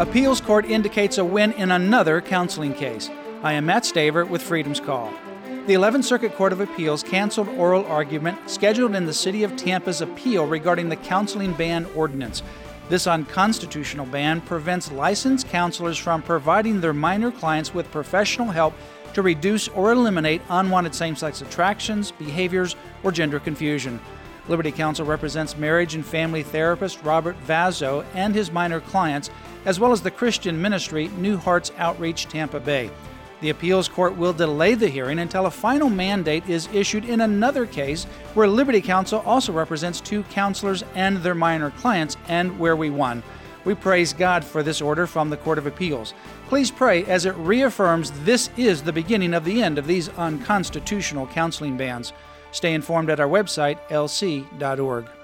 Appeals Court indicates a win in another counseling case. I am Matt Staver with Freedom's Call. The 11th Circuit Court of Appeals canceled oral argument scheduled in the City of Tampa's appeal regarding the counseling ban ordinance. This unconstitutional ban prevents licensed counselors from providing their minor clients with professional help to reduce or eliminate unwanted same-sex attractions, behaviors, or gender confusion. Liberty Counsel represents marriage and family therapist Robert Vazzo and his minor clients, as well as the Christian ministry New Hearts Outreach Tampa Bay. The appeals court will delay the hearing until a final mandate is issued in another case where Liberty Counsel also represents two counselors and their minor clients, and where we won. We praise God for this order from the Court of Appeals. Please pray as it reaffirms this is the beginning of the end of these unconstitutional counseling bans. Stay informed at our website, lc.org.